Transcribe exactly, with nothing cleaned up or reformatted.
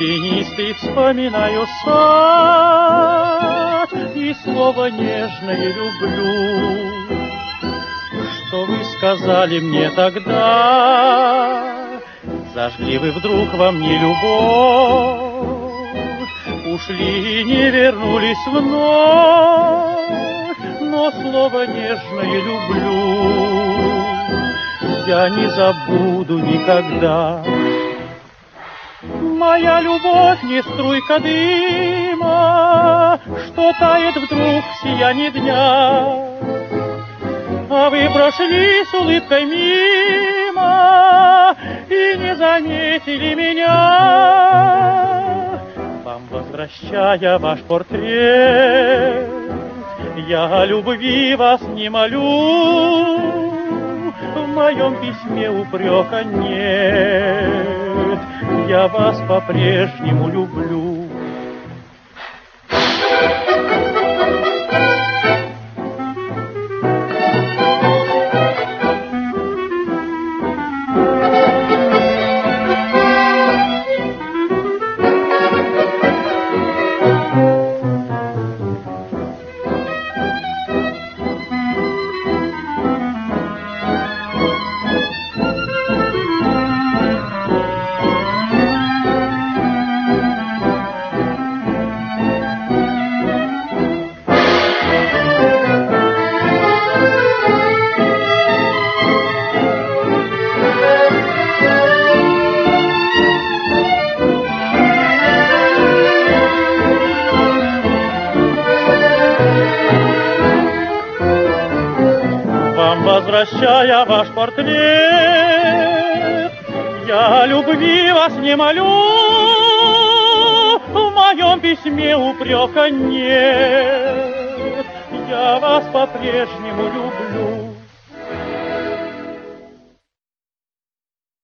тенистый вспоминаю сад и слово нежное люблю. Что вы сказали мне тогда? Зажгли вы вдруг во мне любовь, ушли и не вернулись вновь, но слово нежное люблю я не забуду никогда. Моя любовь не струйка дыма, что тает вдруг в сиянии дня, а вы прошли с улыбкой мимо и не заметили меня. Вам возвращая ваш портрет, я о любви вас не молю, в моем письме упрека нет, я вас по-прежнему люблю. Возвращая ваш портрет, я любви вас не молю, в моем письме упрека нет, я вас по-прежнему люблю.